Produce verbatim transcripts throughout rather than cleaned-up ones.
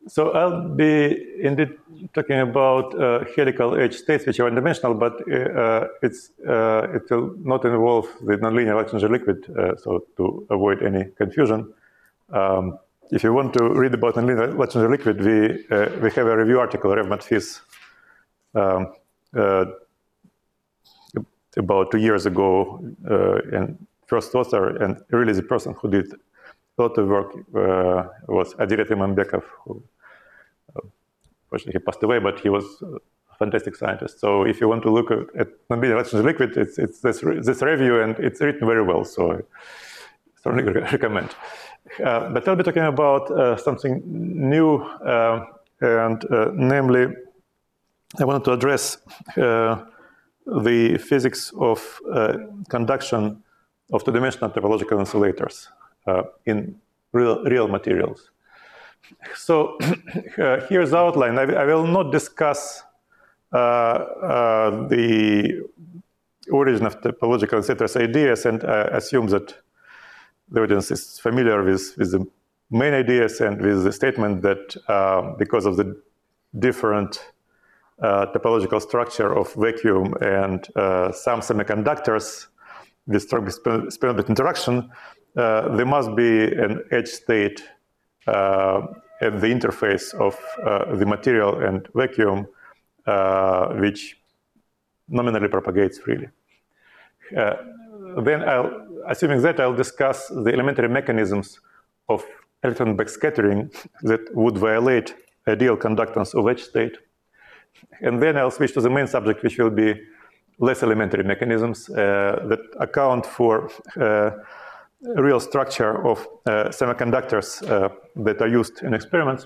So I'll be indeed talking about uh, helical edge states, which are one-dimensional, but uh, it's uh, it will not involve the nonlinear Lexington liquid. Uh, so to avoid any confusion, um, if you want to read about nonlinear Lexington liquid, we uh, we have a review article, Rev Matfis, um, uh, about two years ago, uh, and first author, and really the person who did a lot of work uh, was Adiret Imambekov, who Fortunately, he passed away, but he was a fantastic scientist. So if you want to look at, at nonlinear Lexington liquid, it's, it's this, this review, and it's written very well, so I strongly recommend. Uh, but I'll be talking about uh, something new, uh, and uh, namely, I wanted to address uh, the physics of uh, conduction of two-dimensional topological insulators uh, in real, real materials. So uh, here's the outline. I, I will not discuss uh, uh, the origin of topological insulators ideas, and uh, assume that the audience is familiar with, with the main ideas and with the statement that uh, because of the different uh, topological structure of vacuum and uh, some semiconductors with strong spin-bit interaction, uh, there must be an edge state Uh, at the interface of uh, the material and vacuum, uh, which nominally propagates freely. Uh, then, I'll, assuming that, I'll discuss the elementary mechanisms of electron backscattering that would violate ideal conductance of edge state. And then I'll switch to the main subject, which will be less elementary mechanisms uh, that account for uh, real structure of uh, semiconductors uh, that are used in experiments.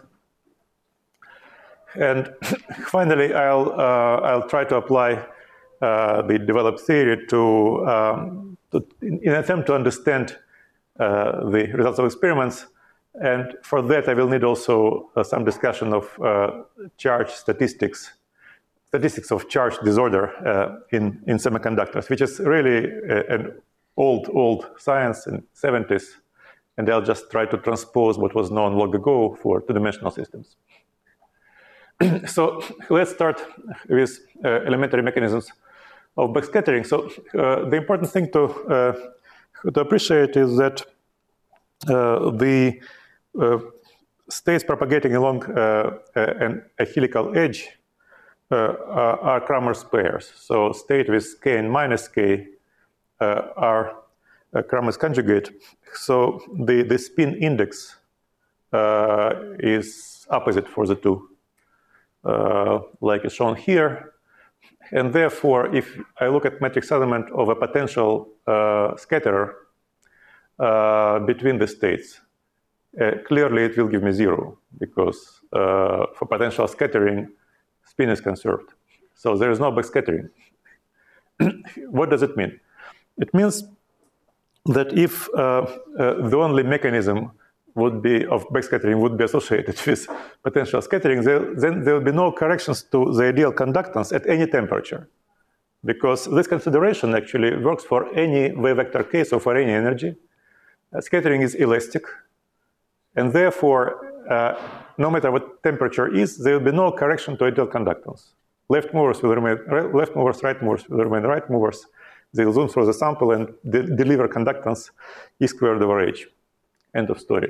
And finally, I'll, uh, I'll try to apply uh, the developed theory to, um, to in, in an attempt to understand uh, the results of experiments. And for that, I will need also uh, some discussion of uh, charge statistics, statistics of charge disorder uh, in, in semiconductors, which is really uh, an old, old science in the seventies, and I'll just try to transpose what was known long ago for two-dimensional systems. So let's start with uh, elementary mechanisms of backscattering. So uh, the important thing to, uh, to appreciate is that uh, the uh, states propagating along uh, an, a helical edge uh, are, are Kramers pairs. So state with k and minus k Uh, are uh, Kramers conjugate. So the, the spin index uh, is opposite for the two, uh, like is shown here. And therefore, if I look at matrix element of a potential uh, scatterer uh, between the states, uh, clearly it will give me zero, because uh, for potential scattering, spin is conserved. So there is no backscattering. What does it mean? It means that if uh, uh, the only mechanism would be of backscattering would be associated with potential scattering, there, then there will be no corrections to the ideal conductance at any temperature, because this consideration actually works for any wave vector case or for any energy. Uh, scattering is elastic, and therefore, uh, no matter what temperature is, there will be no correction to ideal conductance. Left movers will remain left movers, right movers will remain right movers. They'll zoom through the sample and de deliver conductance E squared over H. End of story.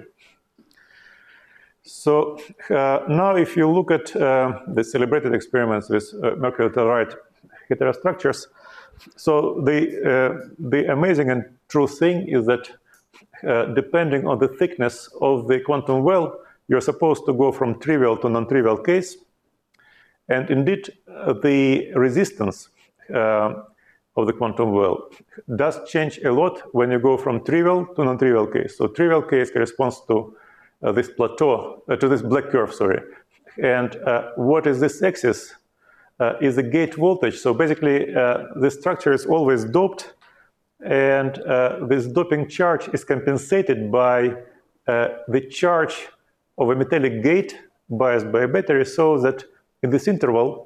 So uh, now if you look at uh, the celebrated experiments with uh, mercury telluride heterostructures, so the, uh, the amazing and true thing is that uh, depending on the thickness of the quantum well, you're supposed to go from trivial to non-trivial case. And indeed, uh, the resistance uh, of the quantum well does change a lot when you go from trivial to non-trivial case. So trivial case corresponds to uh, this plateau, uh, to this black curve, sorry. And uh, what is this axis? Uh, is the gate voltage. So basically, uh, the structure is always doped, and uh, this doping charge is compensated by uh, the charge of a metallic gate biased by a battery, so that in this interval,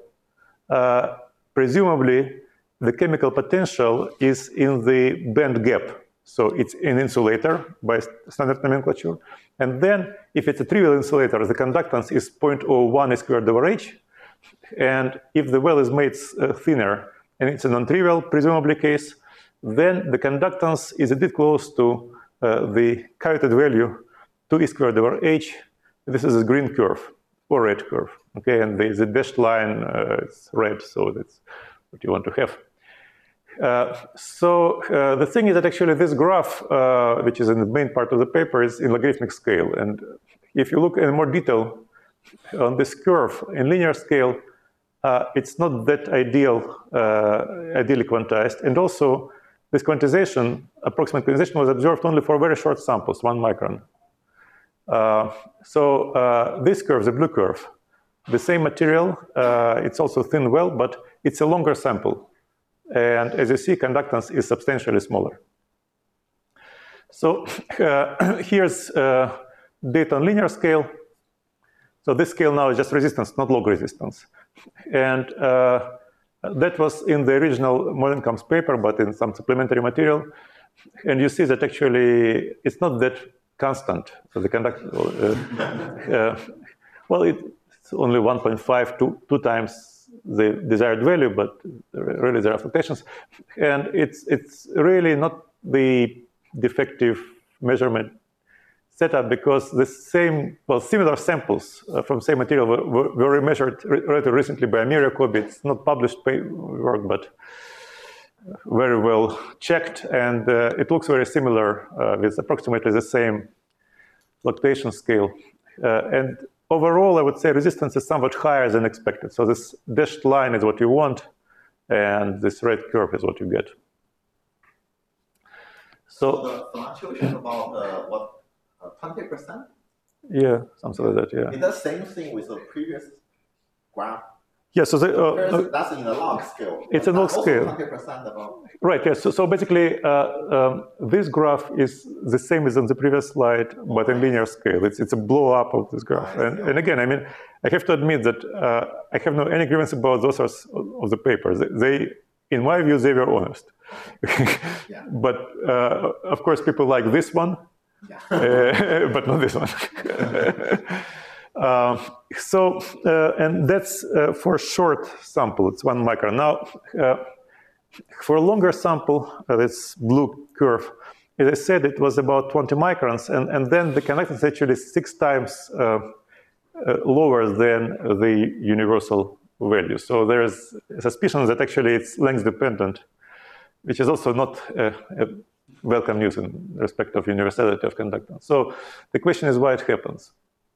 uh, presumably, the chemical potential is in the band gap So it's an insulator by standard nomenclature. And then if it's a trivial insulator, the conductance is zero point zero one squared over h. And if the well is made uh, thinner, and it's a non-trivial, presumably case, then the conductance is a bit close to uh, the caveated value two e squared over h. This is a green curve or red curve, okay? And the, the dashed line uh, is red, so that's what you want to have. Uh, so uh, the thing is that actually this graph, uh, which is in the main part of the paper, is in logarithmic scale. And if you look in more detail on this curve in linear scale, uh, it's not that ideal, uh, ideally quantized. And also, this quantization, approximate quantization, was observed only for very short samples, one micron. Uh, so uh, this curve, the blue curve, the same material, uh, it's also thin well, but it's a longer sample. And as you see, conductance is substantially smaller. So uh, here's uh, data on linear scale. So this scale now is just resistance, not log resistance. And uh, that was in the original Molenkamp's paper, but in some supplementary material. And you see that actually it's not that constant. So the conduct, uh, uh, well, it's only one point five, two, two times the desired value, but really there are fluctuations. And it's, it's really not the defective measurement setup because the same, well, similar samples uh, from same material were, were, were measured relatively recently by Amir Yacobi. It's not published work, but very well checked. And uh, it looks very similar uh, with approximately the same fluctuation scale. Uh, and overall, I would say resistance is somewhat higher than expected. So this dashed line is what you want, and this red curve is what you get. So, so the fluctuation about uh, what, twenty percent? Yeah, something like that, yeah. Is that same thing with the previous graph? Yeah, so the, uh, uh, that's in the log scale. It's a log scale. twenty percent about. Right, yes. So, so basically, uh, um, this graph is the same as on the previous slide, but in linear scale. It's, it's a blow up of this graph. And, and again, I mean, I have to admit that uh, I have no any grievance about the authors of the papers. They, in my view, they were honest. Yeah. But uh, of course, people like this one, yeah. uh, but not this one. Uh, so, uh, and that's uh, for a short sample, it's one micron. Now, uh, for a longer sample, uh, this blue curve, as I said, it was about twenty microns, and, and then the conductance is actually six times uh, uh, lower than the universal value. So there's a suspicion that actually it's length dependent, which is also not uh, a welcome news in respect of universality of conductance. So the question is why it happens.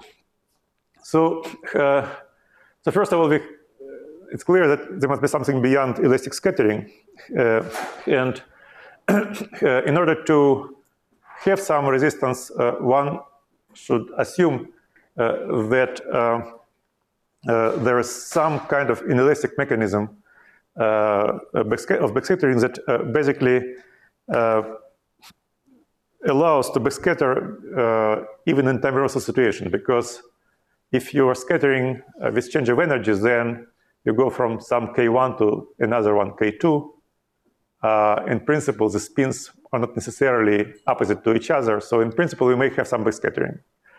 So, uh, so first of all, we, it's clear that there must be something beyond elastic scattering. Uh, and uh, in order to have some resistance, uh, one should assume uh, that uh, uh, there is some kind of inelastic mechanism uh, of backscattering that uh, basically uh, allows to backscatter uh, even in time reversal situation, because if you are scattering uh, with change of energies, then you go from some K one to another one, K two. Uh, in principle, the spins are not necessarily opposite to each other. So in principle, we may have some backscattering.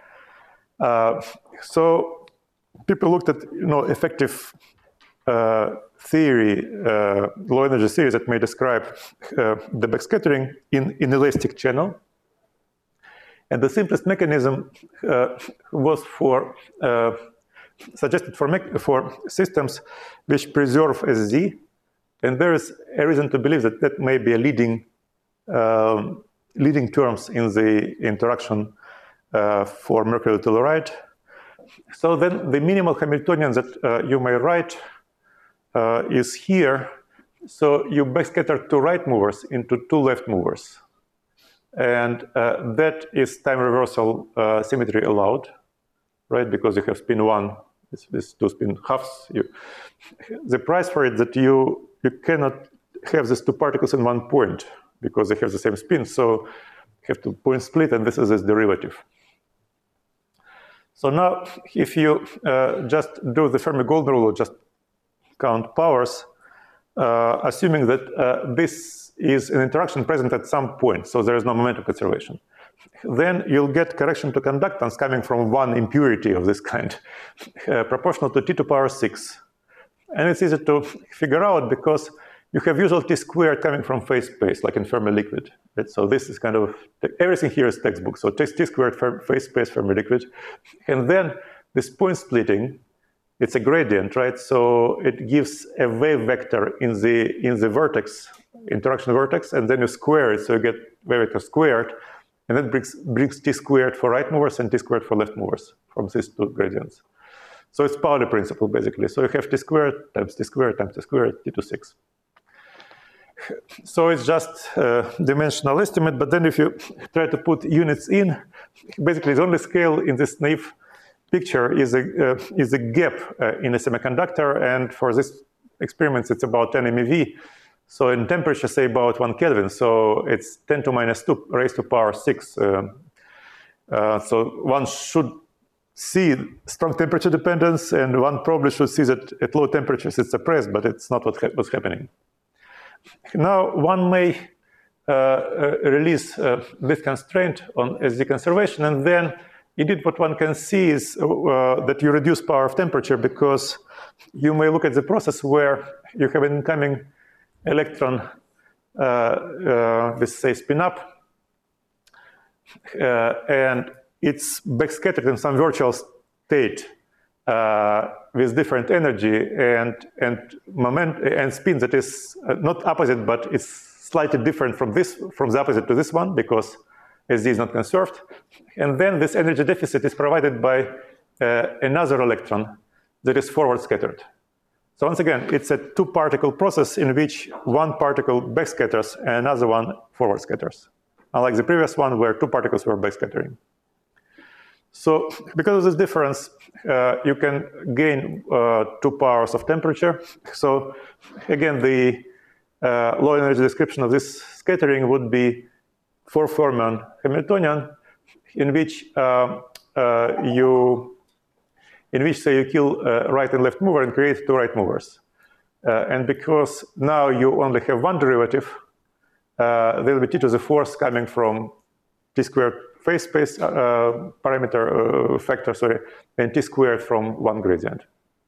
Uh, so people looked at you know, effective uh, theory, uh, low energy theories that may describe uh, the backscattering in inelastic channel. And the simplest mechanism uh, was for uh, suggested for, for systems which preserve as Z. And there is a reason to believe that that may be a leading, um, leading terms in the interaction uh, for mercury telluride. So then the minimal Hamiltonian that uh, you may write uh, is here. So you backscatter two right movers into two left movers. And uh, that is time reversal uh, symmetry allowed, right? Because you have spin one, this, this two spin halves. You, the price for it that you you cannot have these two particles in one point because they have the same spin. So you have to point split, and this is this derivative. So now, if you uh, just do the Fermi-Goldman rule, just count powers, uh, assuming that uh, this is an interaction present at some point, so there is no momentum conservation. Then you'll get correction to conductance coming from one impurity of this kind, uh, proportional to T to the power six. And it's easy to figure out because you have usual T squared coming from phase space, like in Fermi liquid. Right? So this is kind of, everything here is textbook. So T squared phase space Fermi liquid. And then this point splitting, it's a gradient, right? So it gives a wave vector in the, in the vertex, interaction vertex, and then you square it, so you get wave vector squared. And that brings, brings T squared for right movers and T squared for left movers from these two gradients. So it's Pauli principle, basically. So you have T squared times T squared times T squared, T to six. So it's just a dimensional estimate, but then if you try to put units in, basically the only scale in this naive picture is a, uh, is a gap uh, in a semiconductor, and for this experiments it's about ten MeV. So in temperature, say about one Kelvin, so it's ten to minus two raised to power six. Uh, uh, so one should see strong temperature dependence, and one probably should see that at low temperatures it's suppressed, but it's not what ha what's happening. Now, one may uh, uh, release uh, this constraint on S D conservation, and then indeed what one can see is uh, that you reduce power of temperature, because you may look at the process where you have an incoming electron, uh, uh, this say spin up, uh, and it's backscattered in some virtual state uh, with different energy and and moment and spin that is not opposite, but it's slightly different from this, from the opposite to this one, because S D is not conserved. And then this energy deficit is provided by uh, another electron that is forward scattered. So once again, it's a two-particle process in which one particle backscatters and another one forward scatters, unlike the previous one where two particles were backscattering. So because of this difference, uh, you can gain uh, two powers of temperature. So again, the uh, low energy description of this scattering would be four fermion Hamiltonian, in which uh, uh, you in which, say, you kill uh, right and left mover and create two right movers. Uh, and because now you only have one derivative, uh, there will be T to the fourth coming from T squared phase space uh, parameter uh, factor, sorry, and T squared from one gradient.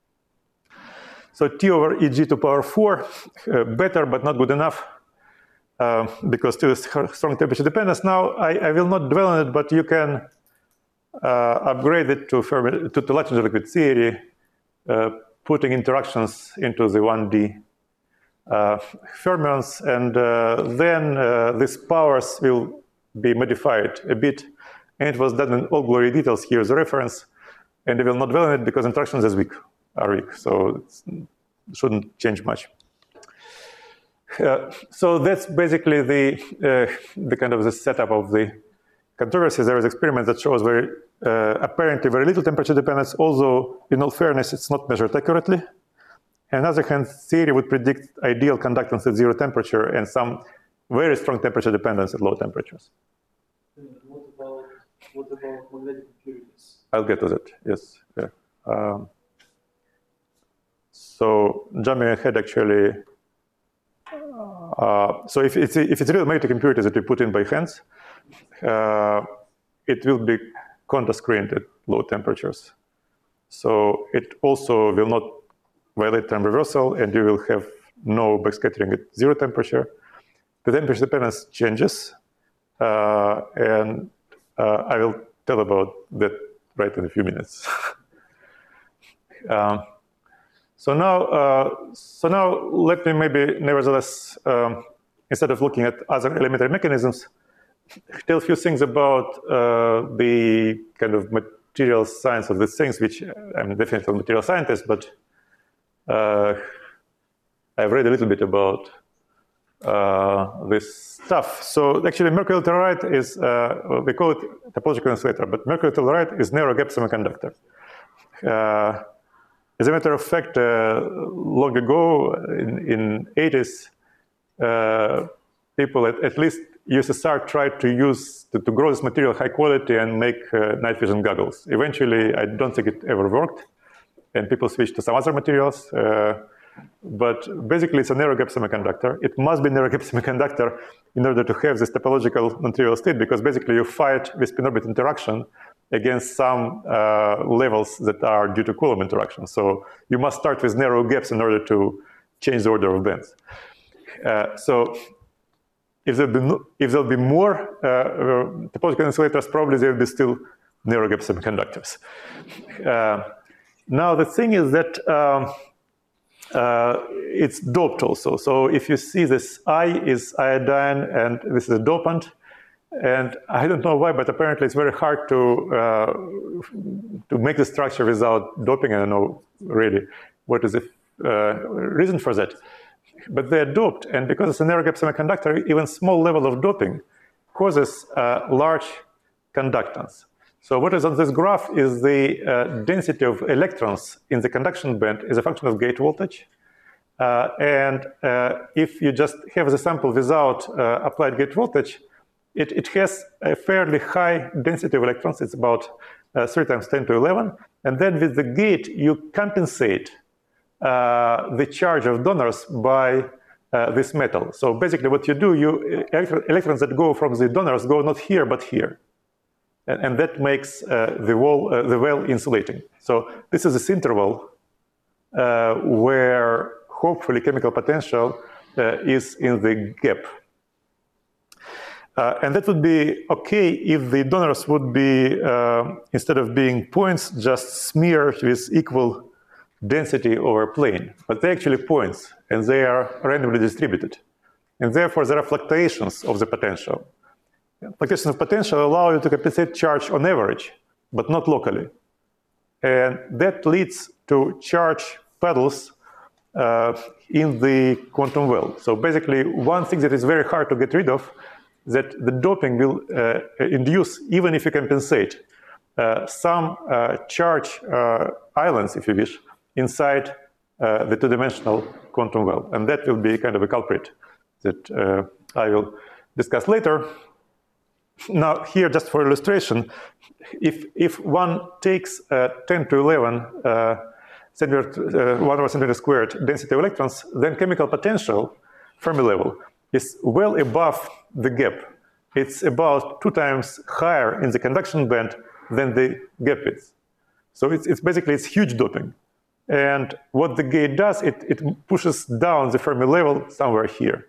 So T over E G to power four, uh, better but not good enough, uh, because still strong temperature dependence. Now, I, I will not dwell on it, but you can Uh, upgrade it to, Fermi, to, to Latinger liquid theory, uh, putting interactions into the one D uh, fermions, and uh, then uh, these powers will be modified a bit. And it was done in all glory details. Here's a reference, and I will not dwell on it because interactions is weak, are weak, so it shouldn't change much. Uh, so that's basically the uh, the kind of the setup of the controversies. There is experiment that shows very uh, apparently very little temperature dependence, although in all fairness it's not measured accurately. On the other hand, theory would predict ideal conductance at zero temperature and some very strong temperature dependence at low temperatures. What about, what about magnetic impurities? I'll get to that, yes. Yeah. Um, so jumping ahead, actually, uh, so if it's, if it's real magnetic impurities that we put in by hands, Uh, it will be contra-screened at low temperatures. So it also will not violate time reversal, and you will have no backscattering at zero temperature. The temperature dependence changes, uh, and uh, I will tell about that right in a few minutes. um, so now, uh, so now let me maybe nevertheless, um, instead of looking at other elementary mechanisms, tell a few things about uh, the kind of material science of these things, which I'm definitely a material scientist, but uh, I've read a little bit about uh, this stuff. So actually, mercuryl telluride is, uh, we call it topological insulator, but mercuryl telluride is narrow gap semiconductor. Uh, as a matter of fact, uh, long ago, in, in eighties, uh, people at, at least U S S R tried to use, to, to grow this material high quality and make uh, night vision goggles. Eventually, I don't think it ever worked, and people switched to some other materials. Uh, But basically, it's a narrow gap semiconductor. It must be narrow gap semiconductor in order to have this topological non-trivial state, because basically you fight with spin-orbit interaction against some uh, levels that are due to Coulomb interaction. So you must start with narrow gaps in order to change the order of bands. Uh, so if there'll be, no, if there'll be more uh, topological insulators, probably there will be still narrow gap semiconductors. Uh, now the thing is that um, uh, it's doped also. So if you see this I is iodine and this is a dopant, and I don't know why, but apparently it's very hard to uh, to make the structure without doping. I don't know really what is the uh, reason for that. But they're doped, and because it's a narrow gap semiconductor, even small level of doping causes uh, large conductance. So what is on this graph is the uh, density of electrons in the conduction band is a function of gate voltage. Uh, and uh, if you just have the sample without uh, applied gate voltage, It, it has a fairly high density of electrons. It's about uh, three times ten to eleven. And then with the gate, you compensate uh, the charge of donors by uh, this metal. So basically what you do, you electrons that go from the donors go not here, but here. And, and that makes uh, the, wall, uh, the well insulating. So this is this interval uh, where hopefully chemical potential uh, is in the gap. Uh, and that would be okay if the donors would be, uh, instead of being points, just smeared with equal density over a plane. But they're actually points, and they are randomly distributed. And therefore, there are fluctuations of the potential. Fluctuations of potential allow you to compensate charge on average, but not locally. And that leads to charge puddles uh, in the quantum well. So basically, one thing that is very hard to get rid of that the doping will uh, induce, even if you compensate, uh, some uh, charge uh, islands, if you wish, inside uh, the two-dimensional quantum well. And that will be kind of a culprit that uh, I will discuss later. Now, here, just for illustration, if, if one takes uh, ten to eleven uh, centimeter, uh, one over centimeter squared density of electrons, then chemical potential, Fermi level, is well above the gap. It's about two times higher in the conduction band than the gap is. So it's, it's basically, it's huge doping. And what the gate does, it, it pushes down the Fermi level somewhere here.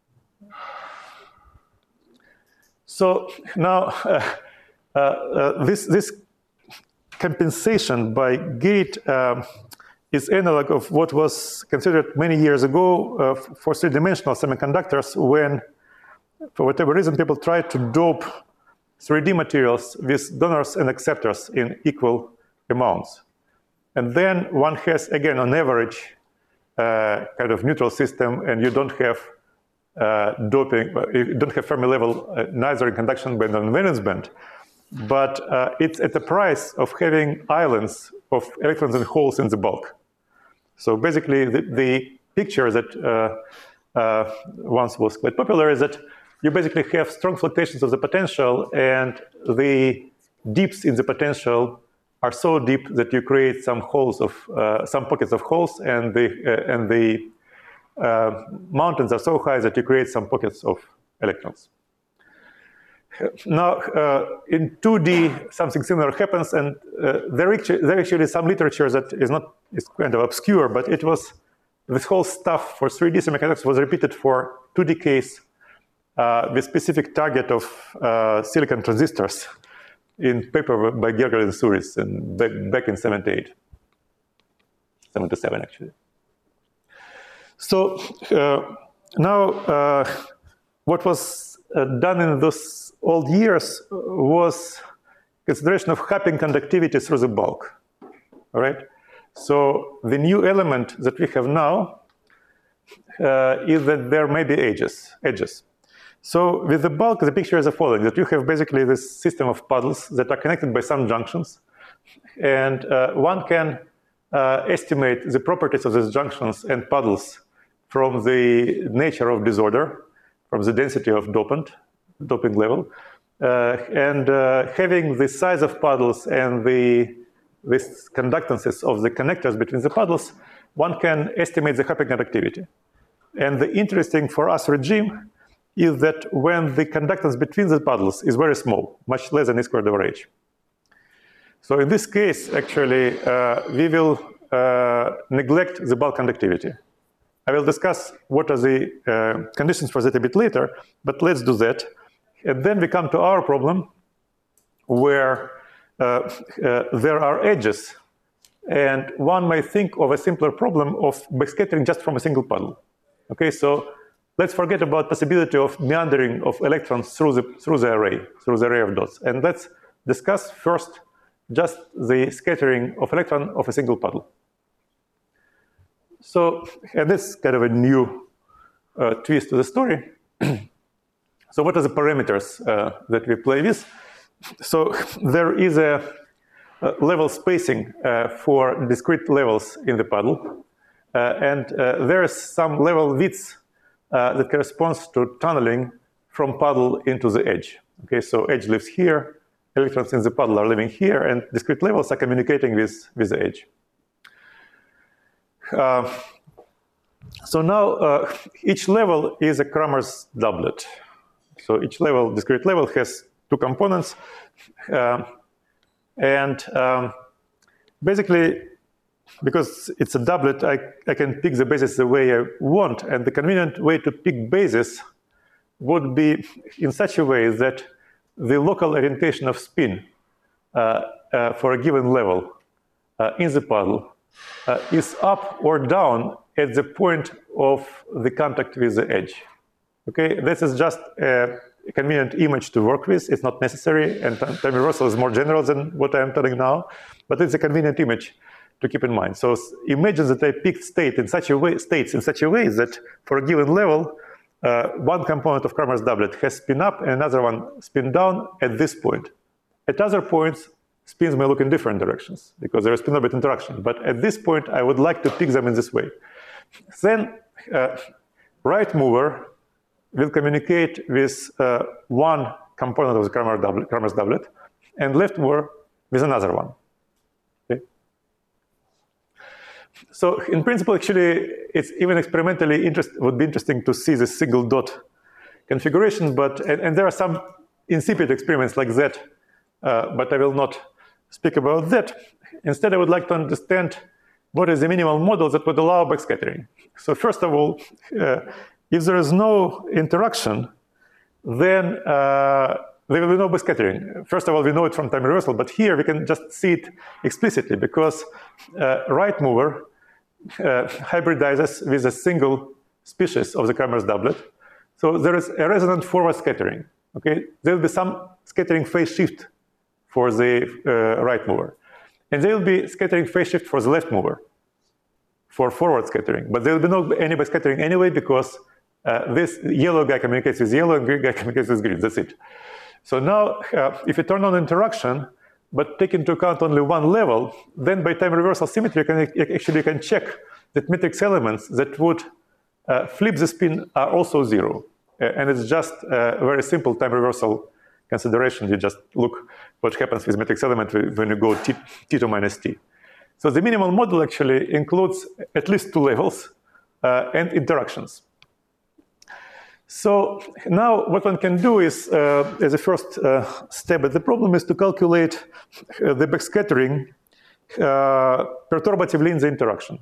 So now, uh, uh, uh, this, this compensation by gate um, is analog of what was considered many years ago uh, for three-dimensional semiconductors when, for whatever reason, people tried to dope three D materials with donors and acceptors in equal amounts. And then one has, again, on average, uh, kind of neutral system, and you don't have uh, doping, you don't have Fermi level, uh, neither in conduction band nor in valence band. But uh, it's at the price of having islands of electrons and holes in the bulk. So basically, the, the picture that uh, uh, once was quite popular is that you basically have strong fluctuations of the potential, and the deeps in the potential are so deep that you create some holes of uh, some pockets of holes, and the uh, and the uh, mountains are so high that you create some pockets of electrons. Now, uh, in two D, something similar happens, and uh, there actually there actually is some literature that is not is kind of obscure, but it was this whole stuff for three D semiconductors was repeated for two D case uh, with specific target of uh, silicon transistors in paper by Gergely and Souris and back, back in seventy-eight, seventy-seven actually. So uh, now, uh, what was uh, done in those old years was consideration of Haping conductivity through the bulk. All right. So the new element that we have now uh, is that there may be edges. Edges. So with the bulk, the picture is the following: that you have basically this system of puddles that are connected by some junctions, and uh, one can uh, estimate the properties of these junctions and puddles from the nature of disorder, from the density of dopant, doping level, uh, and uh, having the size of puddles and the this conductances of the connectors between the puddles, one can estimate the Hopping conductivity. And the interesting for us regime is that when the conductance between the puddles is very small, much less than e squared over h. So in this case, actually, uh, we will uh, neglect the bulk conductivity. I will discuss what are the uh, conditions for that a bit later, but let's do that. And then we come to our problem where uh, uh, there are edges. And one might think of a simpler problem of backscattering just from a single puddle. Okay, so let's forget about possibility of meandering of electrons through the, through the array, through the array of dots. And let's discuss first just the scattering of electron of a single puddle. So, and this is kind of a new uh, twist to the story. So what are the parameters uh, that we play with? So there is a, a level spacing uh, for discrete levels in the puddle. Uh, and uh, there is some level width uh, that corresponds to tunneling from puddle into the edge. Okay, so edge lives here, electrons in the puddle are living here, and discrete levels are communicating with, with the edge. Uh, so now uh, each level is a Kramers doublet. So each level, discrete level, has two components. Uh, and um, basically, because it's a doublet, I, I can pick the basis the way I want. And the convenient way to pick basis would be in such a way that the local orientation of spin uh, uh, for a given level uh, in the puddle uh, is up or down at the point of the contact with the edge. Okay, this is just a convenient image to work with. It's not necessary, and time reversal is more general than what I'm telling now, but it's a convenient image to keep in mind. So imagine that I picked state in such a way, states in such a way that for a given level, uh, one component of Kramers doublet has spin up and another one spin down at this point. At other points, spins may look in different directions because there is spin-orbit interaction. But at this point, I would like to pick them in this way. Then uh, right mover will communicate with uh, one component of the Kramers doublet, Kramers doublet, and left mover with another one. Okay? So in principle, actually, it's even experimentally interest, would be interesting to see this single dot configuration, but and, and there are some incipient experiments like that, uh, but I will not speak about that. Instead, I would like to understand what is the minimal model that would allow backscattering. So first of all, uh, if there is no interaction, then uh, there will be no backscattering. First of all, we know it from time reversal, but here we can just see it explicitly because uh, right mover uh, hybridizes with a single species of the Kramers doublet. So there is a resonant forward scattering. Okay, there will be some scattering phase shift for the uh, right mover, and there will be scattering phase shift for the left mover for forward scattering. But there will be no any backscattering anyway because Uh, this yellow guy communicates with yellow and green guy communicates with green. That's it. So now, uh, if you turn on interaction, but take into account only one level, then by time reversal symmetry, you can actually can check that matrix elements that would uh, flip the spin are also zero. Uh, and it's just a very simple time reversal consideration. You just look what happens with matrix element when you go t, t to minus t. So the minimal model actually includes at least two levels uh, and interactions. So now what one can do is, uh, as a first uh, step at the problem, is to calculate uh, the backscattering uh, perturbatively in the interaction.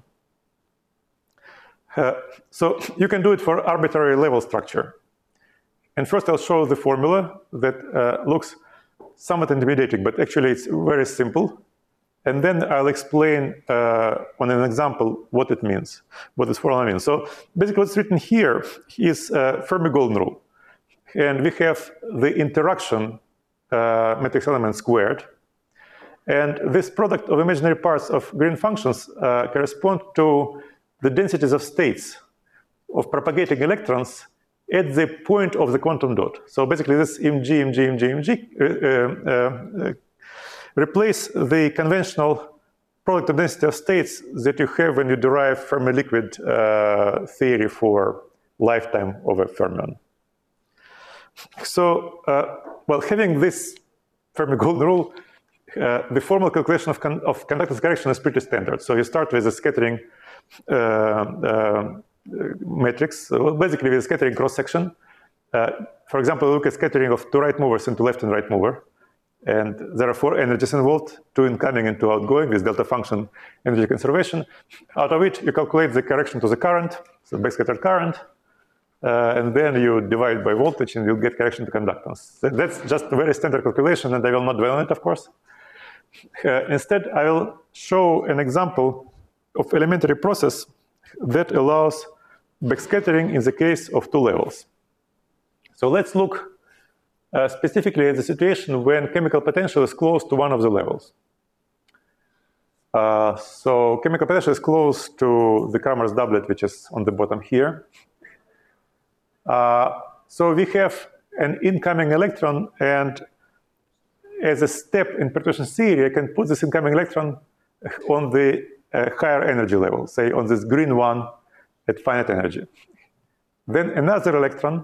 Uh, so you can do it for arbitrary level structure. And first I'll show the formula that uh, looks somewhat intimidating, but actually it's very simple. And then I'll explain uh, on an example what it means, what this formula means. So basically what's written here is uh, Fermi-Golden rule. And we have the interaction uh, matrix element squared. And this product of imaginary parts of green functions uh, correspond to the densities of states of propagating electrons at the point of the quantum dot. So basically this M G, M G, M G, M G, uh, uh, uh, replace the conventional product of density of states that you have when you derive Fermi liquid uh, theory for lifetime of a fermion. So, uh, well, having this Fermi-Golden rule uh, the formal calculation of, con of conductance correction is pretty standard. So you start with a scattering uh, uh, matrix, so basically with a scattering cross-section. Uh, for example, look at scattering of two right movers into left and right mover. And there are four energies involved, two incoming and two outgoing with delta function energy conservation. Out of it, you calculate the correction to the current, so backscattered current, uh, and then you divide by voltage and you'll get correction to conductance. That's just a very standard calculation, and I will not dwell on it, of course. Uh, instead, I will show an example of elementary process that allows backscattering in the case of two levels. So let's look uh, specifically at the situation when chemical potential is close to one of the levels. Uh, so chemical potential is close to the Kramers doublet, which is on the bottom here. Uh, so we have an incoming electron, and as a step in perturbation theory, I can put this incoming electron on the uh, higher energy level, say on this green one at finite energy. Then another electron,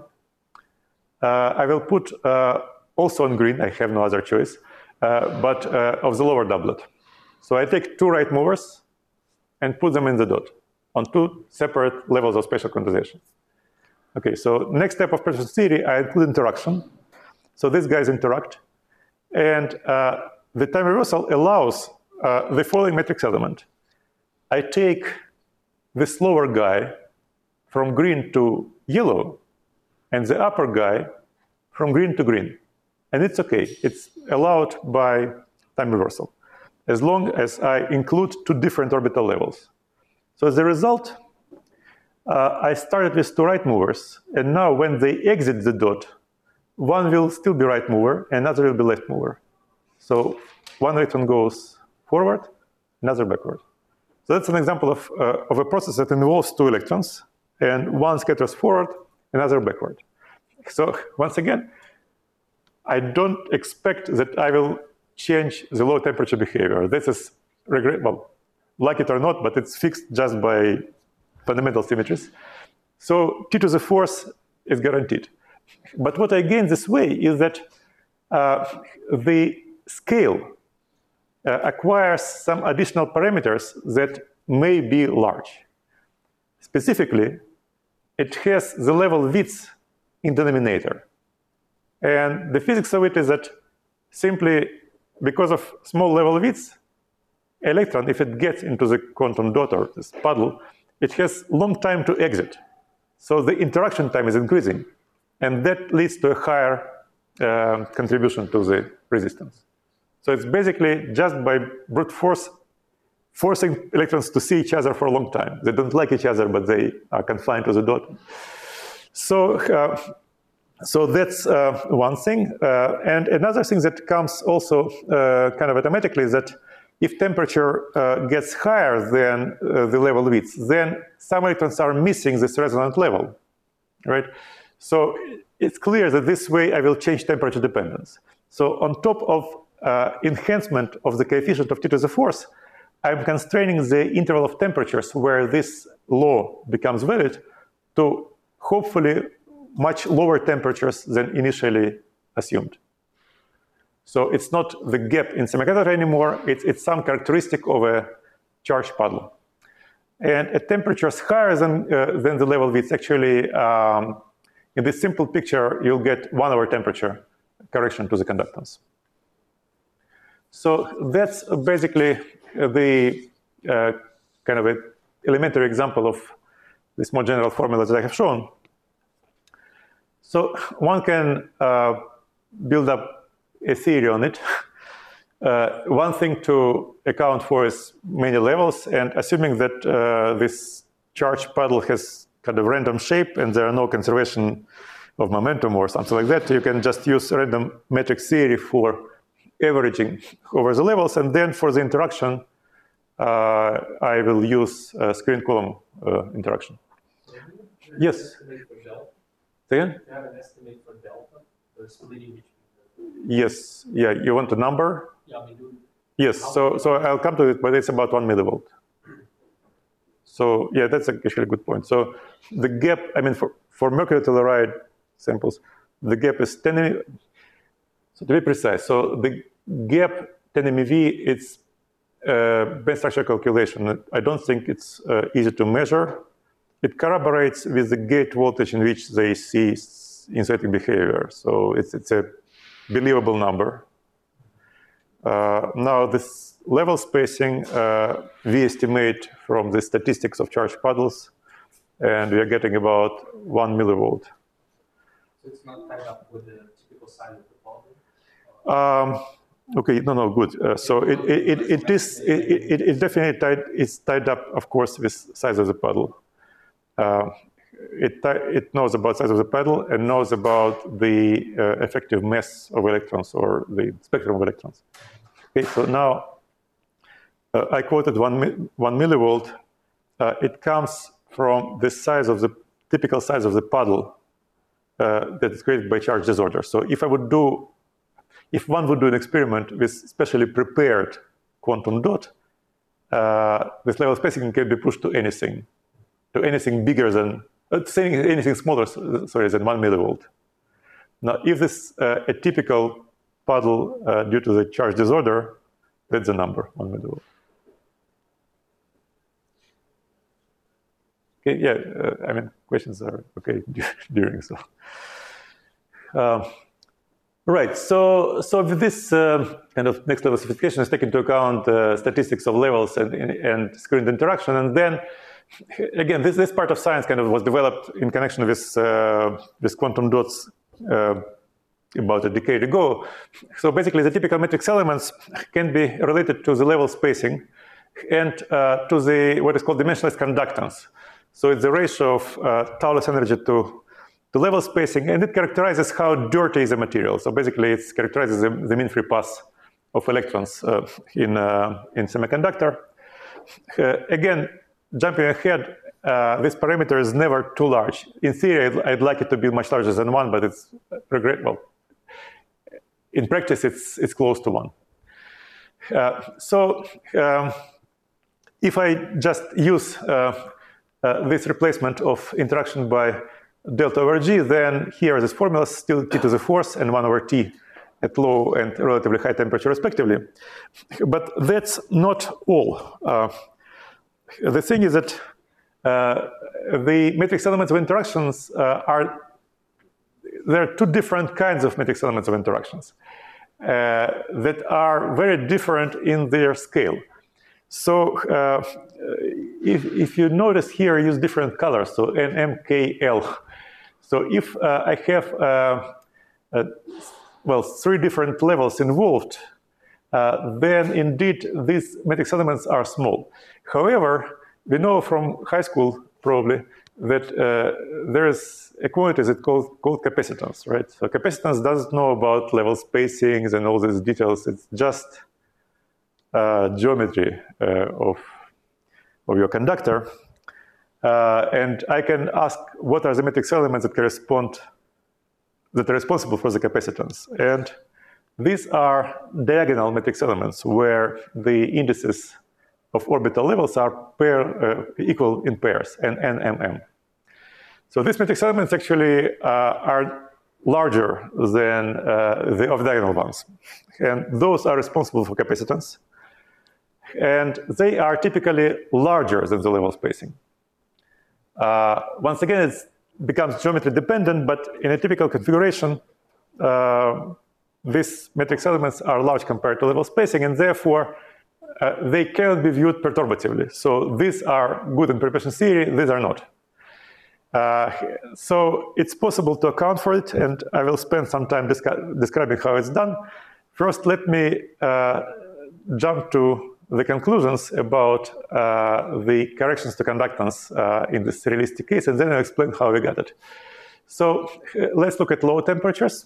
uh, I will put uh, also on green, I have no other choice, uh, but uh, of the lower doublet. So I take two right movers and put them in the dot on two separate levels of spatial quantization. Okay, so next step of perturbation theory, I include interaction. So these guys interact. And uh, the time reversal allows uh, the following matrix element. I take this lower guy from green to yellow, and the upper guy from green to green. And it's okay. It's allowed by time reversal, as long as I include two different orbital levels. So as a result, uh, I started with two right movers, and now when they exit the dot, one will still be right mover, another will be left mover. So one electron goes forward, another backward. So that's an example of, uh, of a process that involves two electrons, and one scatters forward, another backward. So once again, I don't expect that I will change the low temperature behavior. This is, well, like it or not, but it's fixed just by fundamental symmetries. So T to the fourth is guaranteed. But what I gain this way is that uh, the scale uh, acquires some additional parameters that may be large. Specifically, it has the level width in denominator. And the physics of it is that simply because of small level width, electron, if it gets into the quantum dot or this puddle, it has long time to exit. So the interaction time is increasing. And that leads to a higher uh, contribution to the resistance. So it's basically just by brute force forcing electrons to see each other for a long time. They don't like each other, but they are confined to the dot. So, uh, so that's uh, one thing. Uh, and another thing that comes also uh, kind of automatically is that if temperature uh, gets higher than uh, the level width, then some electrons are missing this resonant level, right? So it's clear that this way I will change temperature dependence. So on top of uh, enhancement of the coefficient of T to the fourth, I'm constraining the interval of temperatures where this law becomes valid to hopefully much lower temperatures than initially assumed. So it's not the gap in semiconductor anymore, it's, it's some characteristic of a charged puddle. And at temperatures higher than, uh, than the level width, actually, um, in this simple picture, you'll get one over temperature correction to the conductance. So that's basically the uh, kind of an elementary example of this more general formula that I have shown. So one can uh, build up a theory on it. Uh, one thing to account for is many levels, and assuming that uh, this charged puddle has kind of random shape and there are no conservation of momentum or something like that, you can just use random matrix theory for averaging over the levels, and then for the interaction, uh, I will use uh, screen column uh, interaction. So yes? Say again? Do you have an estimate for delta, the splitting between the... Yes, yeah, you want a number? Yeah, I mean, do... Yes, so, so I'll come to it, but it's about one millivolt. So yeah, that's actually a good point. So the gap, I mean, for, for mercury telluride samples, the gap is ten. So to be precise, so the gap ten M e V, it's uh, band structure calculation. I don't think it's uh, easy to measure. It corroborates with the gate voltage in which they see inciting behavior. So it's, it's a believable number. Uh, now this level spacing, uh, we estimate from the statistics of charged puddles, and we are getting about one millivolt. So it's not tied up with the typical size of the puddle? Um, okay, no, no, good. Uh, so it, it, it, it is, it, it, it definitely tied, it's tied up, of course, with size of the puddle. Uh, it, it knows about size of the puddle and knows about the uh, effective mass of electrons or the spectrum of electrons. Okay, so now uh, I quoted one, one millivolt. Uh, it comes from the size of the typical size of the puddle uh, that is created by charge disorder. So if I would do, if one would do an experiment with specially prepared quantum dot, uh, this level spacing can be pushed to anything, to anything bigger than, uh, saying anything smaller, sorry, than one millivolt. Now, if this uh, a typical puddle uh, due to the charge disorder, that's the number, one millivolt. Okay, yeah, uh, I mean, questions are okay during, so. Uh, right, so, so with this uh, kind of next level sophistication is taken into account uh, statistics of levels and, and screened interaction, and then again, this, this part of science kind of was developed in connection with, uh, with quantum dots uh, about a decade ago. So basically, the typical matrix elements can be related to the level spacing and uh, to the what is called dimensionless conductance. So it's the ratio of uh, tau-less energy to, to level spacing, and it characterizes how dirty is a material. So basically, it characterizes the, the mean free path of electrons uh, in, uh, in semiconductor. Uh, again, jumping ahead, uh, this parameter is never too large. In theory, I'd, I'd like it to be much larger than one, but it's regret well. In practice, it's it's close to one. Uh, so um, if I just use uh, uh, this replacement of interaction by delta over G, then here are these formulas, still T to the fourth and one over T at low and relatively high temperature respectively. But that's not all. Uh, The thing is that uh, the matrix elements of interactions uh, are, there are two different kinds of matrix elements of interactions uh, that are very different in their scale. So uh, if, if you notice here, I use different colors, so N, M, K, L. So if uh, I have, uh, uh, well, three different levels involved, Uh, then indeed these matrix elements are small. However, we know from high school probably that uh, there is a quantity that called, called capacitance, right? So capacitance doesn't know about level spacings and all these details. It's just uh, geometry uh, of, of your conductor. Uh, and I can ask what are the matrix elements that correspond, that are responsible for the capacitance. And these are diagonal matrix elements where the indices of orbital levels are pair, uh, equal in pairs, N, N, M, M. So these matrix elements actually uh, are larger than uh, the off-diagonal ones. And those are responsible for capacitance. And they are typically larger than the level spacing. Uh, once again, it becomes geometry dependent, but in a typical configuration, uh, these matrix elements are large compared to level spacing, and therefore uh, they cannot be viewed perturbatively. So these are good in perturbation theory, these are not. Uh, so it's possible to account for it, and I will spend some time describing how it's done. First, let me uh, jump to the conclusions about uh, the corrections to conductance uh, in this realistic case, and then I'll explain how we got it. So uh, let's look at low temperatures.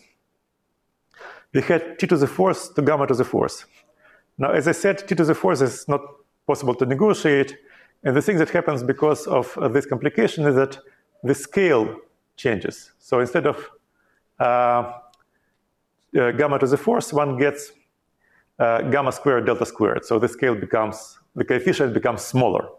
We had T to the fourth to gamma to the fourth. Now, as I said, T to the fourth is not possible to negotiate, and the thing that happens because of uh, this complication is that the scale changes. So instead of uh, uh, gamma to the fourth, one gets uh, gamma squared delta squared. So the scale becomes, the coefficient becomes smaller.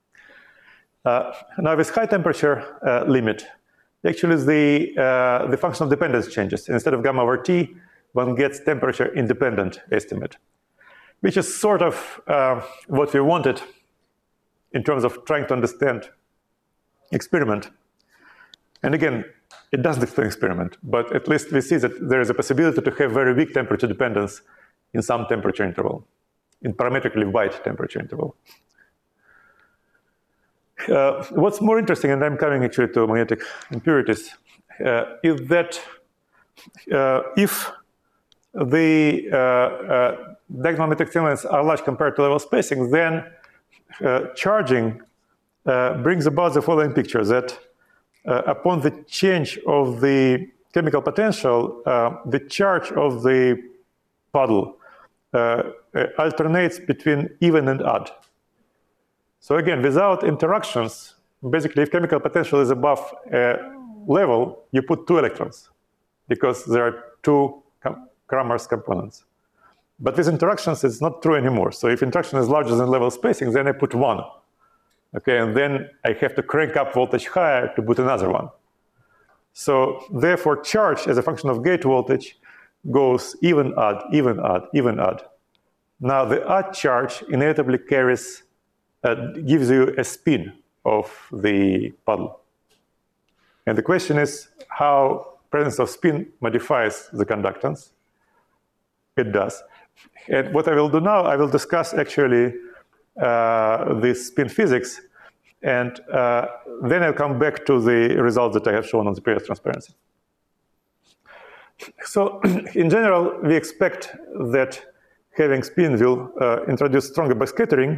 Uh, now with high temperature uh, limit, actually the, uh, the function of dependence changes. Instead of gamma over T, one gets temperature independent estimate. which is sort of uh, what we wanted in terms of trying to understand experiment. And again, it doesn't explain experiment, but at least we see that there is a possibility to have very weak temperature dependence in some temperature interval, in parametrically wide temperature interval. Uh, what's more interesting, and I'm coming actually to magnetic impurities, uh, is that uh, if the uh, uh, diagonal magnetic elements are large compared to level spacing, then uh, charging uh, brings about the following picture, that uh, upon the change of the chemical potential, uh, the charge of the puddle uh, alternates between even and odd. So again, without interactions, basically if chemical potential is above a level, you put two electrons because there are two Kramers components. But with interactions, it's not true anymore. So if interaction is larger than level spacing, then I put one. Okay, and then I have to crank up voltage higher to put another one. So therefore, charge as a function of gate voltage goes even odd, even odd, even odd. Now the odd charge inevitably carries Uh, gives you a spin of the puddle. And the question is how presence of spin modifies the conductance. It does. And what I will do now, I will discuss actually uh, this spin physics, and uh, then I'll come back to the results that I have shown on the previous transparency. So in general, we expect that having spin will uh, introduce stronger backscattering.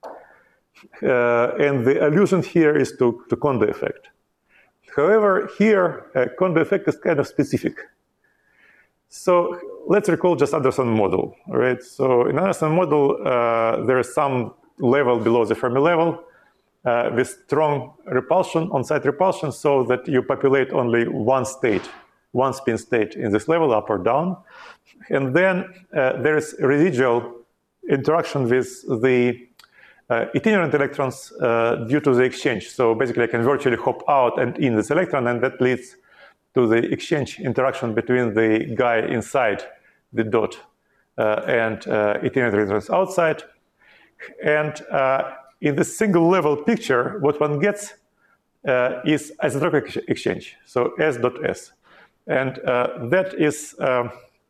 Uh, and the allusion here is to, to Kondo effect. However, here, uh, Kondo effect is kind of specific. So let's recall just Anderson model, right? So in Anderson model, uh, there is some level below the Fermi level uh, with strong repulsion, on-site repulsion, so that you populate only one state, one spin state in this level, up or down. And then uh, there is residual interaction with the Uh, itinerant electrons uh, due to the exchange. So basically I can virtually hop out and in this electron, and that leads to the exchange interaction between the guy inside the dot uh, and uh, itinerant electrons outside. And uh, in this single level picture, what one gets uh, is isotropic exchange, so S dot S. And uh, that is uh,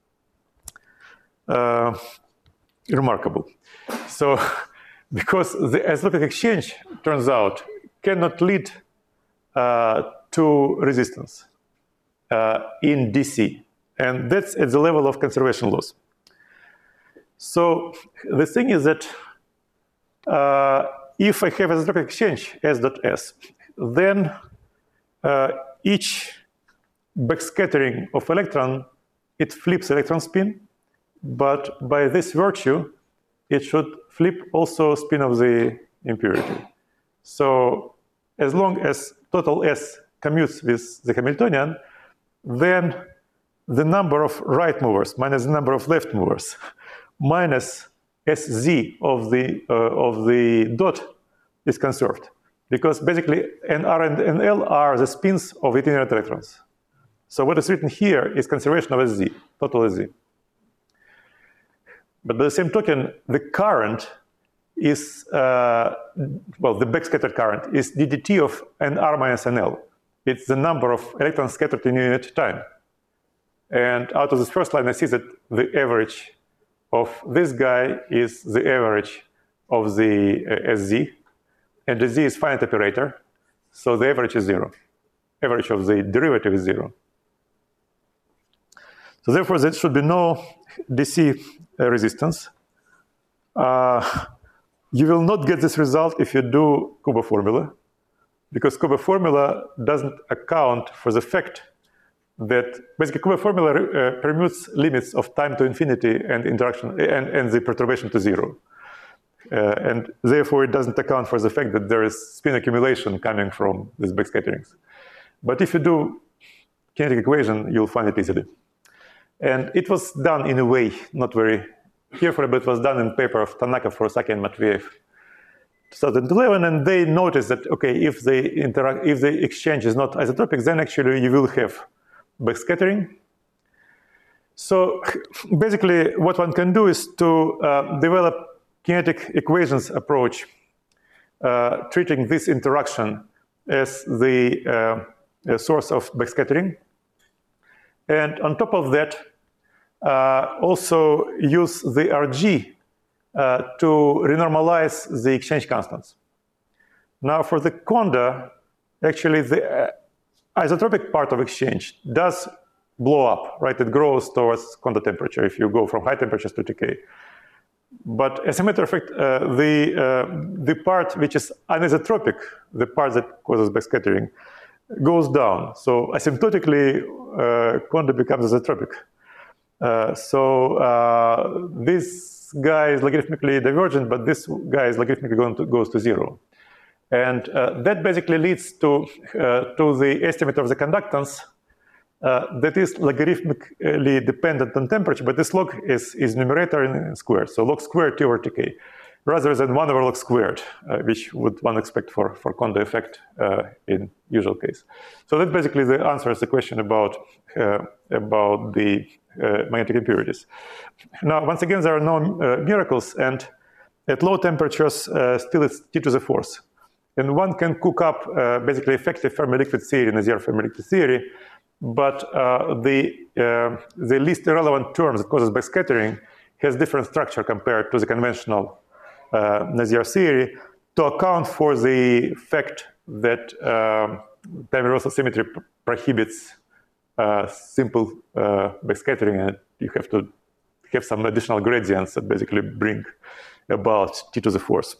uh, remarkable. So because the isotropic exchange, turns out, cannot lead uh, to resistance uh, in D C. And that's at the level of conservation loss. So the thing is that uh, if I have isotropic exchange, S dot S, then uh, each backscattering of electron, it flips electron spin, but by this virtue, it should flip also spin of the impurity. So as long as total S commutes with the Hamiltonian, then the number of right movers minus the number of left movers minus S Z of the, uh, of the dot is conserved. Because basically N R and N L are the spins of itinerant electrons. So what is written here is conservation of S Z, total S Z. But by the same token, the current is, uh, well, the backscattered current is d d t of N R minus N L. It's the number of electrons scattered in unit time. And out of this first line, I see that the average of this guy is the average of the uh, S Z. And the Z is finite operator, so the average is zero. Average of the derivative is zero. So therefore, there should be no D C resistance. Uh, you will not get this result if you do Kubo formula, because Kubo formula doesn't account for the fact that basically Kubo formula uh, permutes limits of time to infinity and interaction and, and the perturbation to zero. Uh, and therefore, it doesn't account for the fact that there is spin accumulation coming from these backscatterings. But if you do kinetic equation, you'll find it easily. And it was done in a way, not very carefully, but it was done in paper of Tanaka, Furosaki, and Matveyev, twenty eleven. And they noticed that, okay, if the, interact, if the exchange is not isotropic, then actually you will have backscattering. So basically, what one can do is to uh, develop kinetic equations approach, uh, treating this interaction as the uh, source of backscattering. And on top of that, uh, also use the R G uh, to renormalize the exchange constants. Now for the Kondo, actually the isotropic part of exchange does blow up, right? It grows towards Kondo temperature if you go from high temperatures to T K. But as a matter of fact, uh, the, uh, the part which is anisotropic, the part that causes backscattering, goes down. So asymptotically, uh, Kondo becomes isotropic. Uh, so uh, this guy is logarithmically divergent, but this guy is logarithmically going to, goes to zero. And uh, that basically leads to, uh, to the estimate of the conductance uh, that is logarithmically dependent on temperature, but this log is, is numerator and squared, so log squared T over T K, rather than one over log squared, uh, which would one expect for, for Kondo effect uh, in usual case. So that basically the answers the question about, uh, about the uh, magnetic impurities. Now, once again, there are no uh, miracles, and at low temperatures, uh, still it's T to the fourth. And one can cook up uh, basically effective Fermi-liquid theory, Nazier Fermi-liquid theory, but uh, the, uh, the least irrelevant term that causes backscattering has different structure compared to the conventional uh, Nazier theory to account for the fact that uh, time reversal symmetry prohibits uh, simple uh, backscattering, and you have to have some additional gradients that basically bring about T to the fourth.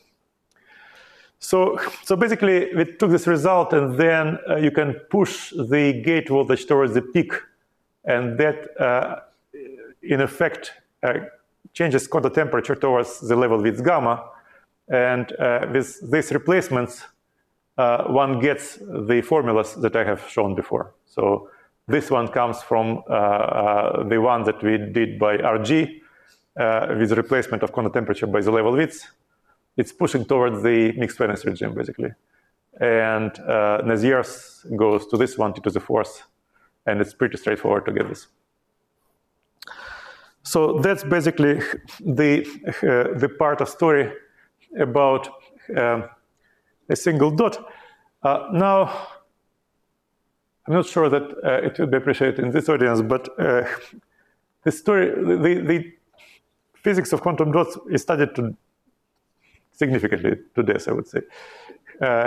So, so basically, we took this result, and then uh, you can push the gate voltage towards the peak, and that, uh, in effect, uh, changes Kondo temperature towards the level width gamma. And uh, with these replacements, uh, one gets the formulas that I have shown before. So this one comes from uh, uh, the one that we did by R G, uh, with the replacement of Kondo temperature by the level width. It's pushing towards the mixed valence regime, basically. And uh, Nazier's goes to this one, T to the fourth, and it's pretty straightforward to get this. So that's basically the, uh, the part of story about um, a single dot. Uh, now, I'm not sure that uh, it would be appreciated in this audience, but uh, the story, the, the physics of quantum dots is studied to significantly to this, I would say. Uh,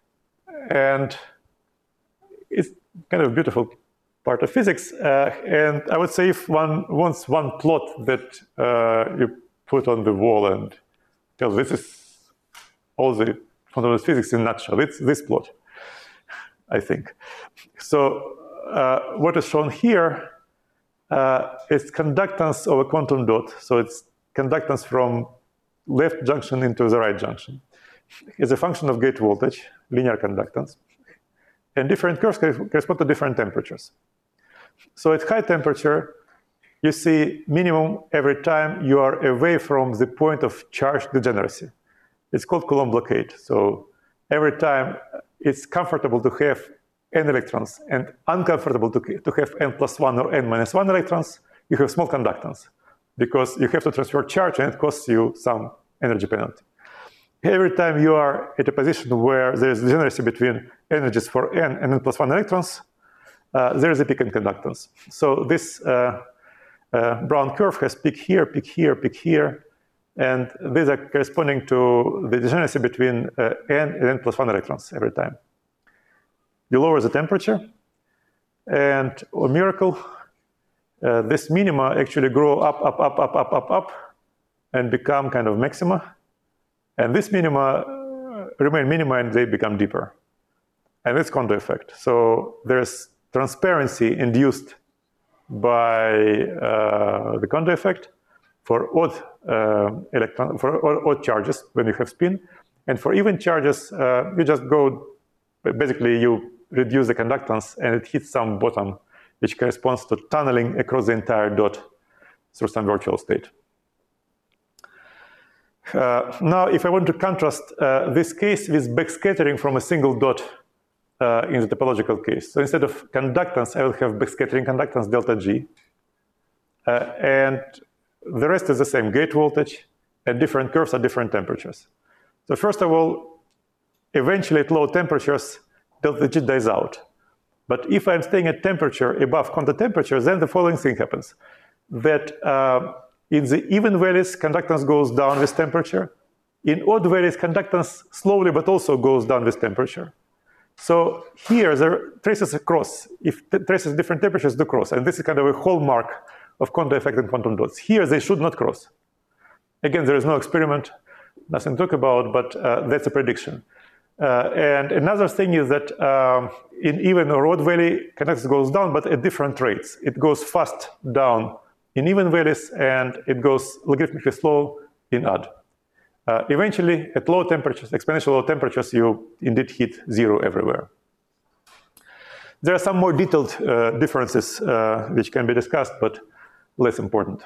and it's kind of a beautiful part of physics. Uh, and I would say if one wants one plot that uh, you put on the wall and tell this is all the fundamental physics in a nutshell, it's this plot, I think. So uh, what is shown here uh, is conductance of a quantum dot. So it's conductance from left junction into the right junction. It's a function of gate voltage, linear conductance. And different curves correspond to different temperatures. So at high temperature, you see minimum every time you are away from the point of charge degeneracy. It's called Coulomb blockade. So every time it's comfortable to have n electrons and uncomfortable to, to have n plus one or n minus one electrons, you have small conductance, because you have to transfer charge and it costs you some energy penalty. Every time you are at a position where there is degeneracy between energies for n and n plus one electrons, uh, there is a peak in conductance. So this uh, uh, brown curve has peak here, peak here, peak here, and these are corresponding to the degeneracy between uh, n and n plus one electrons every time. You lower the temperature, and oh miracle, Uh, this minima actually grow up, up, up, up, up, up, up, and become kind of maxima. And this minima uh, remain minima and they become deeper. And it's Kondo effect. So there's transparency induced by uh, the Kondo effect for odd uh, electron, for odd charges when you have spin. And for even charges, uh, you just go, basically you reduce the conductance and it hits some bottom, which corresponds to tunneling across the entire dot through some virtual state. Uh, now, if I want to contrast uh, this case with backscattering from a single dot uh, in the topological case. So instead of conductance, I will have backscattering conductance delta G. Uh, and the rest is the same, gate voltage, and different curves at different temperatures. So first of all, eventually at low temperatures, delta G dies out. But if I'm staying at temperature above contact temperature, then the following thing happens. That uh, in the even values, conductance goes down with temperature. In odd values, conductance slowly but also goes down with temperature. So here, there are traces cross. If traces different temperatures do cross, and this is kind of a hallmark of quantum effect and quantum dots. Here, they should not cross. Again, there is no experiment, nothing to talk about, but uh, that's a prediction. Uh, and another thing is that um, in even or odd valley, conductance goes down, but at different rates. It goes fast down in even values, and it goes logarithmically slow in odd. Uh, eventually, at low temperatures, exponential low temperatures, you indeed hit zero everywhere. There are some more detailed uh, differences uh, which can be discussed, but less important.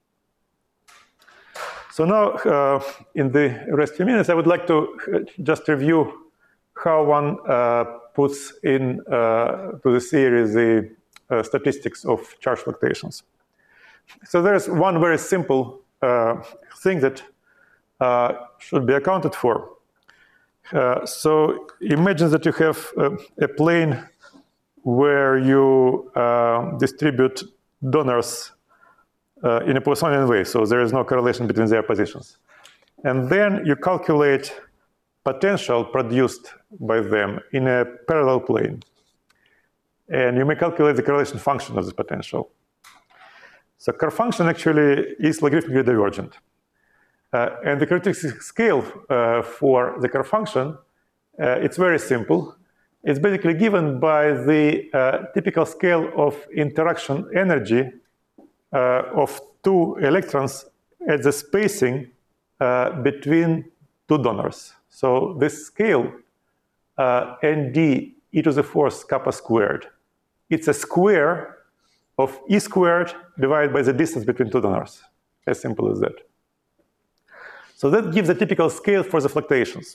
So now, uh, in the rest few minutes, I would like to just review how one uh, puts in uh, to the theory the uh, statistics of charge fluctuations. So there is one very simple uh, thing that uh, should be accounted for. Uh, so imagine that you have uh, a plane where you uh, distribute donors uh, in a Poissonian way, so there is no correlation between their positions. And then you calculate potential produced by them in a parallel plane. And you may calculate the correlation function of this potential. So Kerr function actually is logarithmically divergent. Uh, and the characteristic scale uh, for the Kerr function, uh, it's very simple. It's basically given by the uh, typical scale of interaction energy uh, of two electrons at the spacing uh, between two donors. So this scale, uh, N d e to the fourth kappa squared, it's a square of E squared divided by the distance between two donors. As simple as that. So that gives a typical scale for the fluctuations.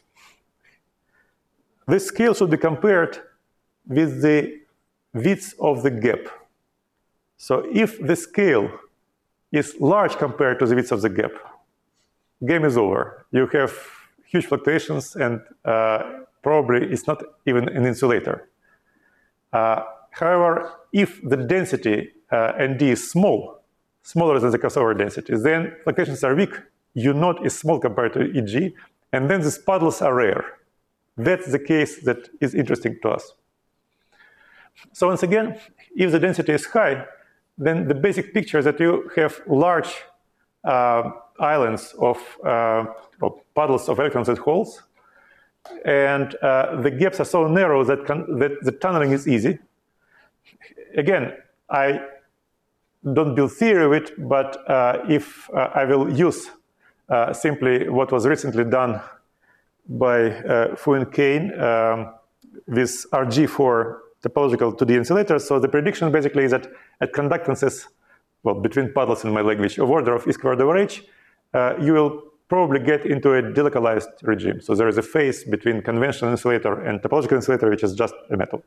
This scale should be compared with the width of the gap. So if the scale is large compared to the width of the gap, game is over. You have huge fluctuations, and uh, probably it's not even an insulator. Uh, however, if the density uh, N d is small, smaller than the crossover density, then fluctuations are weak. U naught is small compared to E g, and then these puddles are rare. That's the case that is interesting to us. So once again, if the density is high, then the basic picture is that you have large uh, islands of, uh, of puddles of electrons and holes, and uh, the gaps are so narrow that, can, that the tunneling is easy. Again, I don't build theory of it, but uh, if uh, I will use uh, simply what was recently done by uh, Fu and Kane um, with R G for topological two D insulators. So the prediction basically is that at conductances, well, between puddles in my language, of order of E squared over H, uh, you will probably get into a delocalized regime. So there is a phase between conventional insulator and topological insulator, which is just a metal.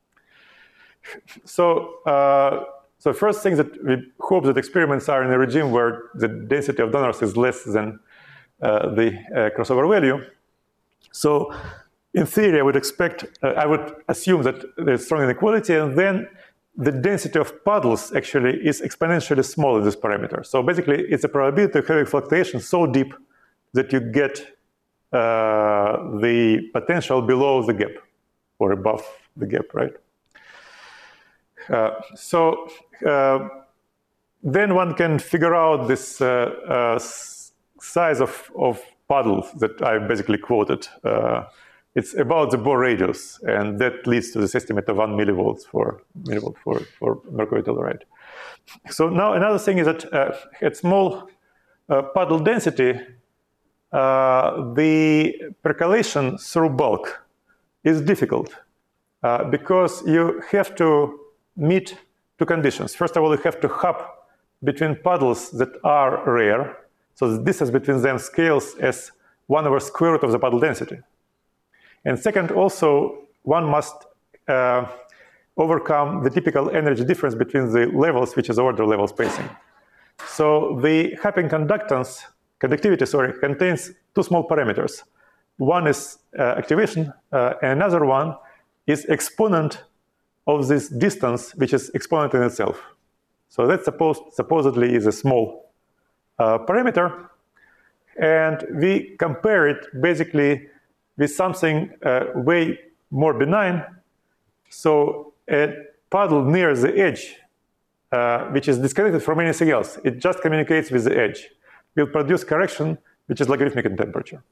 So, uh, so first thing that we hope that experiments are in a regime where the density of donors is less than uh, the uh, crossover value. So in theory, I would expect, uh, I would assume that there's strong inequality, and then the density of puddles actually is exponentially small in this parameter. So basically, it's a probability of having fluctuations so deep that you get uh, the potential below the gap or above the gap, right? Uh, so uh, then one can figure out this uh, uh, size of, of puddles that I basically quoted. Uh, it's about the Bohr radius, and that leads to this estimate of one millivolts for millivolt for, for mercury telluride. So now another thing is that uh, at small uh, puddle density, uh, the percolation through bulk is difficult uh, because you have to meet two conditions. First of all, you have to hop between puddles that are rare. So the distance between them scales as one over square root of the puddle density. And second, also, one must uh, overcome the typical energy difference between the levels, which is order level spacing. So the Happing conductance, conductivity, sorry, contains two small parameters. One is uh, activation, uh, and another one is exponent of this distance, which is exponent in itself. So that supposed, supposedly is a small uh, parameter, and we compare it basically with something uh, way more benign. So a puddle near the edge, uh, which is disconnected from anything else, it just communicates with the edge, will produce correction which is logarithmic in temperature.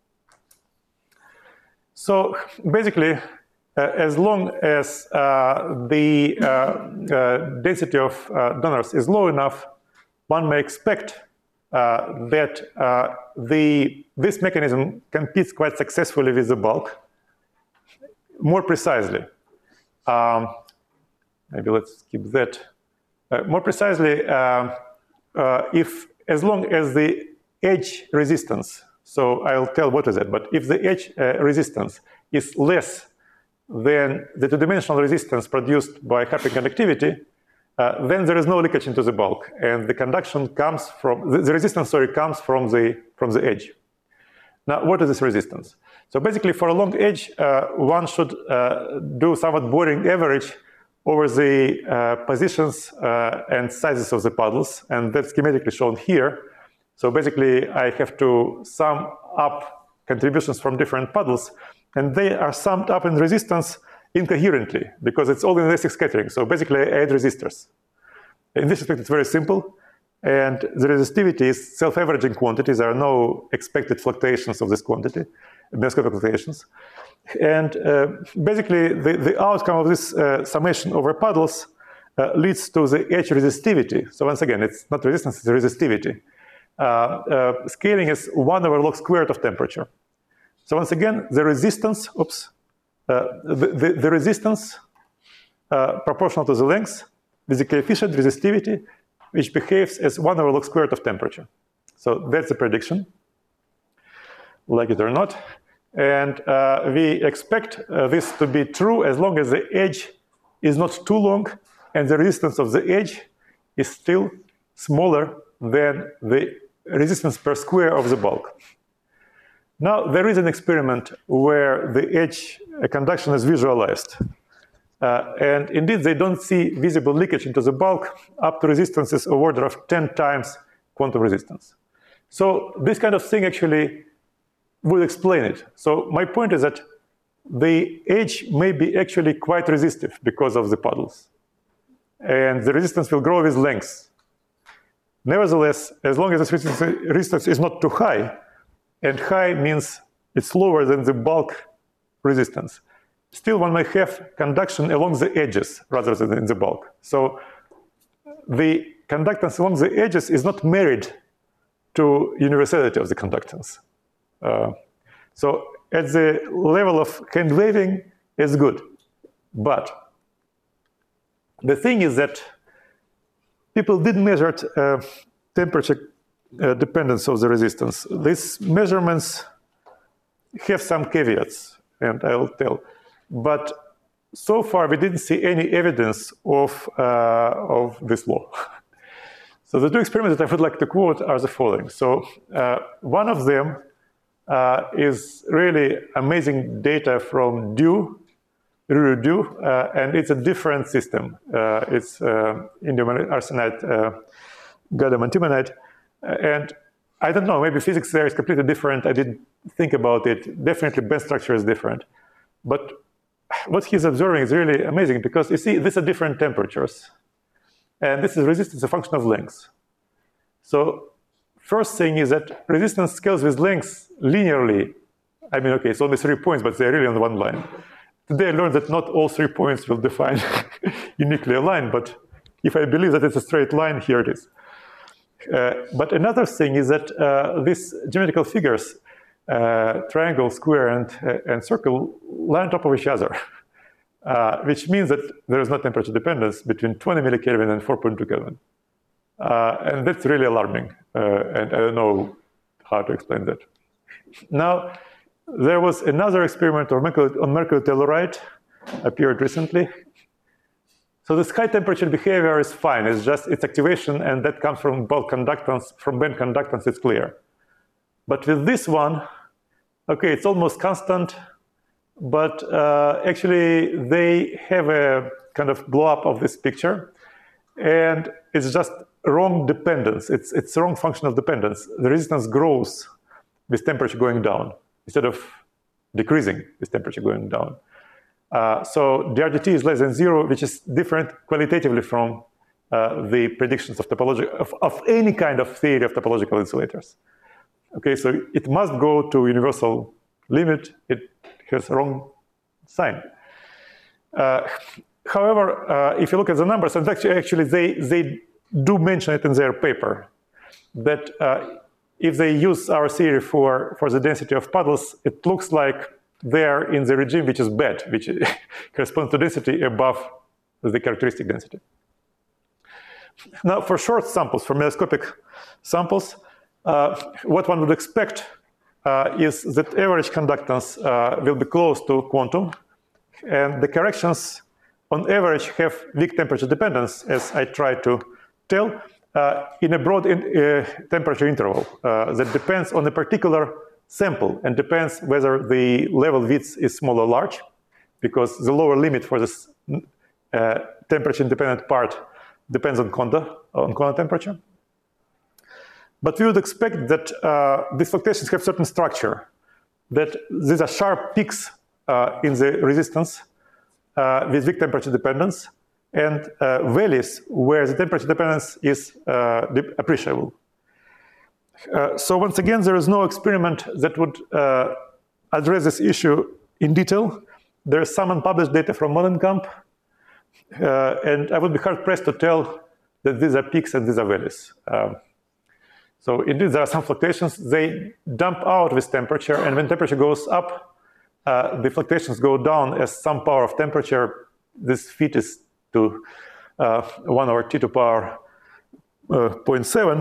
So basically, uh, as long as uh, the uh, uh, density of uh, donors is low enough, one may expect uh, that uh, the, this mechanism competes quite successfully with the bulk. More precisely, um, maybe let's skip that. Uh, more precisely, uh, uh, if as long as the edge resistance, so I'll tell what is it, but if the edge uh, resistance is less than the two-dimensional resistance produced by Happing conductivity, uh, then there is no leakage into the bulk, and the conduction comes from, the, the resistance, sorry, comes from the, from the edge. Now, what is this resistance? So basically, for a long edge, uh, one should uh, do somewhat boring average over the uh, positions uh, and sizes of the puddles, and that's schematically shown here. So basically, I have to sum up contributions from different puddles, and they are summed up in resistance incoherently, because it's all in elastic scattering. So basically, I add resistors. In this respect, it's very simple, and the resistivity is self-averaging quantity. There are no expected fluctuations of this quantity, mesoscopic fluctuations. And uh, basically, the, the outcome of this uh, summation over puddles uh, leads to the edge resistivity. So once again, it's not resistance, it's resistivity. Uh, uh, scaling is one over log squared of temperature. So once again, the resistance, oops, uh, the, the, the resistance uh, proportional to the length with the coefficient resistivity, which behaves as one over log squared of temperature. So that's the prediction, like it or not. And uh, we expect uh, this to be true as long as the edge is not too long and the resistance of the edge is still smaller than the resistance per square of the bulk. Now, there is an experiment where the edge conduction is visualized. Uh, and indeed, they don't see visible leakage into the bulk up to resistances of order of ten times quantum resistance. So this kind of thing actually will explain it. So my point is that the edge may be actually quite resistive because of the puddles. And the resistance will grow with length. Nevertheless, as long as this resistance is not too high, and high means it's lower than the bulk resistance, still one may have conduction along the edges rather than in the bulk. So the conductance along the edges is not married to universality of the conductance. Uh, so at the level of hand waving, it's good. But the thing is that people did measure uh, temperature uh, dependence of the resistance. These measurements have some caveats, and I will tell. But so far, we didn't see any evidence of, uh, of this law. So the two experiments that I would like to quote are the following. So uh, one of them uh, is really amazing data from Dew, Ruru Dew, uh, and it's a different system. Uh, it's uh, indium arsenide, uh, gallium antimonide. And I don't know, maybe physics there is completely different. I didn't think about it. Definitely band structure is different. But what he's observing is really amazing because you see, these are different temperatures. And this is resistance a function of length. So first thing is that resistance scales with length linearly. I mean, okay, it's only three points, but they're really on one line. Today I learned that not all three points will define uniquely a line, but if I believe that it's a straight line, here it is. Uh, but another thing is that uh, these geometrical figures, uh, triangle, square, and, uh, and circle, line on top of each other, uh, which means that there is no temperature dependence between twenty millikelvin and four point two Kelvin. Uh, and that's really alarming, uh, and I don't know how to explain that. Now, there was another experiment on mercury, on mercury telluride, appeared recently. So this high temperature behavior is fine. It's just its activation, and that comes from bulk conductance. From band conductance, it's clear. But with this one, okay, it's almost constant, but uh, actually they have a kind of blow up of this picture, and it's just wrong dependence. It's it's wrong function of dependence. The resistance grows with temperature going down instead of decreasing with temperature going down. Uh, so D R D T is less than zero, which is different qualitatively from uh, the predictions of topology of, of any kind of theory of topological insulators. Okay, so it must go to universal limit. It has wrong sign. Uh, however, uh, if you look at the numbers, and actually, actually they they do mention it in their paper that uh, if they use our theory for for the density of puddles, it looks like they're in the regime which is bad, which corresponds to density above the characteristic density. Now, for short samples, for mesoscopic samples, uh, what one would expect uh, is that average conductance uh, will be close to quantum, and the corrections on average have weak temperature dependence, as I tried to tell, uh, in a broad in, uh, temperature interval uh, that depends on a particular sample and depends whether the level width is small or large, because the lower limit for this uh, temperature independent part depends on Kondo, on Kondo temperature. But we would expect that uh, these fluctuations have certain structure, that these are sharp peaks uh, in the resistance uh, with weak temperature dependence, and uh, valleys where the temperature dependence is uh, appreciable. Uh, so once again, there is no experiment that would uh, address this issue in detail. There is some unpublished data from Monenkamp, uh, and I would be hard-pressed to tell that these are peaks and these are valleys. Um, so indeed, there are some fluctuations. They dump out with temperature, and when temperature goes up, uh, the fluctuations go down as some power of temperature. This fit is to uh, one over T to power uh, zero point seven.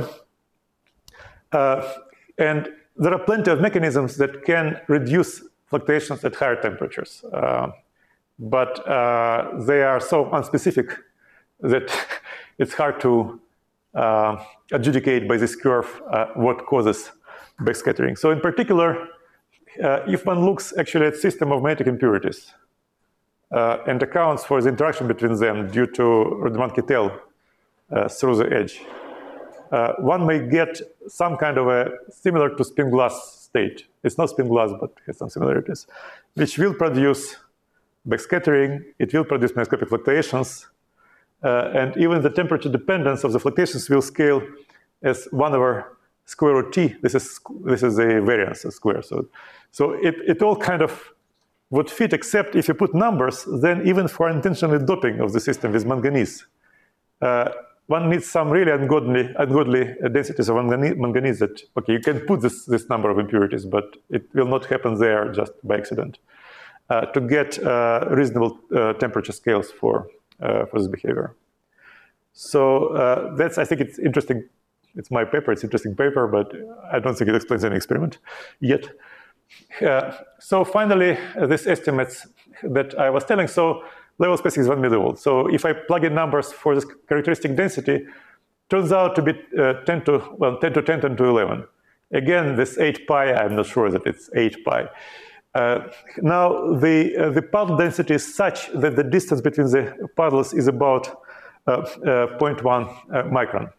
Uh, and there are plenty of mechanisms that can reduce fluctuations at higher temperatures. Uh, but uh, they are so unspecific that it's hard to uh, adjudicate by this curve uh, what causes backscattering. So in particular, uh, if one looks actually at system of magnetic impurities uh, and accounts for the interaction between them due to Riedemann-Kittel uh, through the edge, Uh, one may get some kind of a similar to spin glass state. It's not spin glass, but has some similarities, which will produce backscattering. It will produce mesoscopic fluctuations, uh, and even the temperature dependence of the fluctuations will scale as one over square root t. This is this is a variance of square. So, so it it all kind of would fit, except if you put numbers, then even for intentionally doping of the system with manganese. Uh, One needs some really ungodly, ungodly densities of manganese that, okay, you can put this, this number of impurities, but it will not happen there just by accident, uh, to get uh, reasonable uh, temperature scales for, uh, for this behavior. So uh, that's, I think it's interesting. It's my paper, it's interesting paper, but I don't think it explains any experiment yet. Uh, so finally, uh, these estimates that I was telling. So level spacing is one millivolt. So if I plug in numbers for this characteristic density, turns out to be uh, ten to well ten to ten, ten to eleven. Again, this eight pi, I'm not sure that it's eight pi. Uh, now the uh, the puddle density is such that the distance between the puddles is about uh, uh, zero point one uh, micron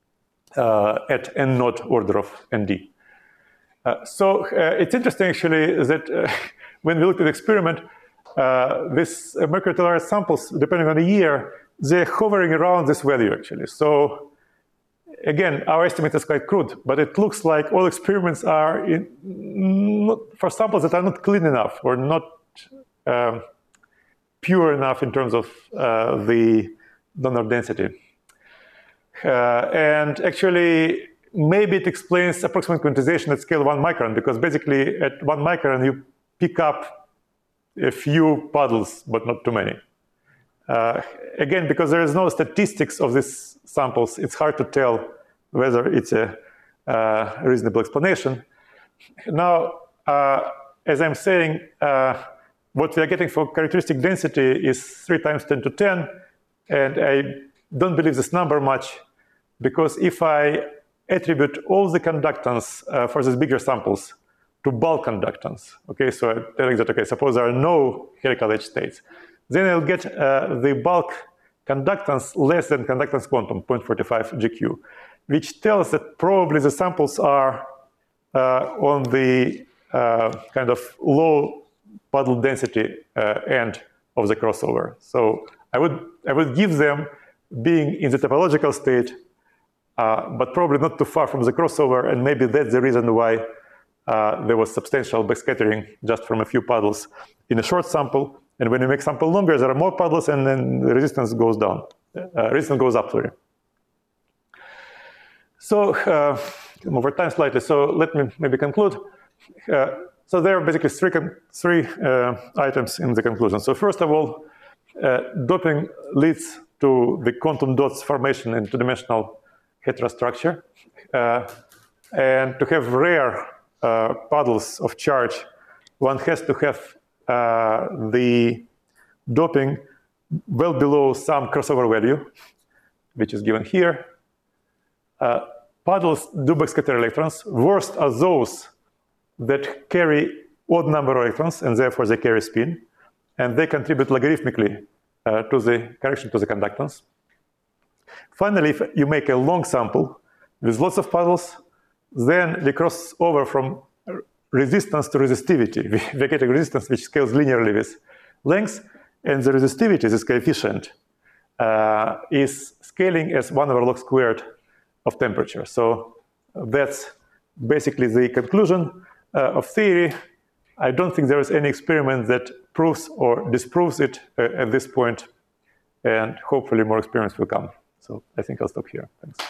uh, at n naught order of N D. Uh, so uh, it's interesting actually that uh, when we look at the experiment, Uh, this uh, mercury tolerant samples, depending on the year, they're hovering around this value actually. So again, our estimate is quite crude, but it looks like all experiments are in, not, for samples that are not clean enough or not um, pure enough in terms of uh, the donor density. Uh, and actually, maybe it explains approximate quantization at scale one micron, because basically at one micron you pick up a few puddles, but not too many. Uh, again, because there is no statistics of these samples, it's hard to tell whether it's a uh, reasonable explanation. Now, uh, as I'm saying, uh, what we are getting for characteristic density is three times ten to ten, And I don't believe this number much, because if I attribute all the conductance uh, for these bigger samples to bulk conductance, okay, so I'm telling that, okay, suppose there are no helical edge states, then I'll get uh, the bulk conductance less than conductance quantum, zero point four five G Q, which tells that probably the samples are uh, on the uh, kind of low puddle density uh, end of the crossover. So I would, I would give them being in the topological state, uh, but probably not too far from the crossover, and maybe that's the reason why uh, there was substantial backscattering just from a few puddles in a short sample. And when you make sample longer, there are more puddles, and then the resistance goes down. Uh, resistance goes up, sorry. So uh, over time slightly. So let me maybe conclude. Uh, so there are basically three three uh, items in the conclusion. So first of all, uh, doping leads to the quantum dots formation in two-dimensional heterostructure, uh, and to have rare uh, puddles of charge, one has to have uh, the doping well below some crossover value, which is given here. Uh, puddles do backscatter electrons. Worst are those that carry odd number of electrons, and therefore they carry spin, and they contribute logarithmically uh, to the correction to the conductance. Finally, if you make a long sample with lots of puddles, then we cross over from resistance to resistivity. We, we get a resistance which scales linearly with length, and the resistivity, this coefficient, uh, is scaling as one over log squared of temperature. So that's basically the conclusion uh, of theory. I don't think there is any experiment that proves or disproves it uh, at this point, and hopefully more experiments will come. So I think I'll stop here. Thanks.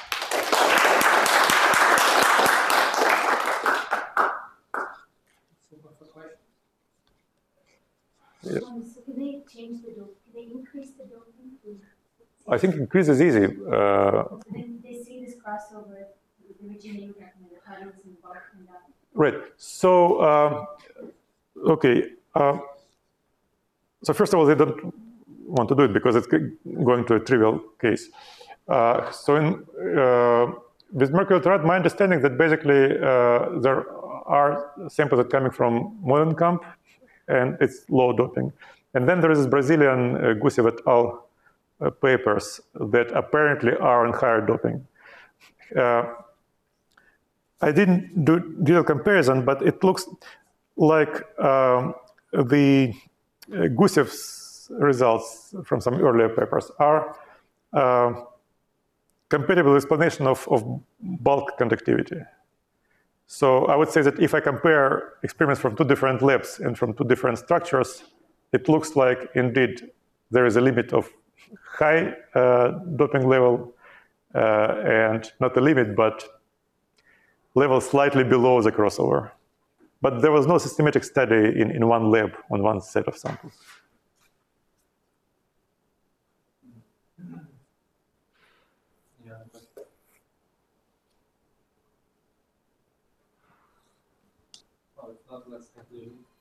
Yeah. Um, so can they change the dose? Can they increase the doping? I think increase is easy. Uh, so then they see this crossover, the originating the puddles and bulk conductance. Right. So, um, okay. Uh, so first of all, they don't want to do it because it's going to a trivial case. Uh, so in, uh, with mercury ultralight, my understanding that basically uh, there are samples that are coming from Molenkamp, and it's low doping. And then there is this Brazilian uh, Gusev et al. Uh, papers that apparently are on higher doping. Uh, I didn't do detailed comparison, but it looks like um, the uh, Gusev's results from some earlier papers are uh, compatible with explanation of, of bulk conductivity. So I would say that if I compare experiments from two different labs and from two different structures, it looks like indeed there is a limit of high uh, doping level uh, and not a limit, but level slightly below the crossover. But there was no systematic study in, in one lab on one set of samples. Yeah. Well, it's not less conclusion.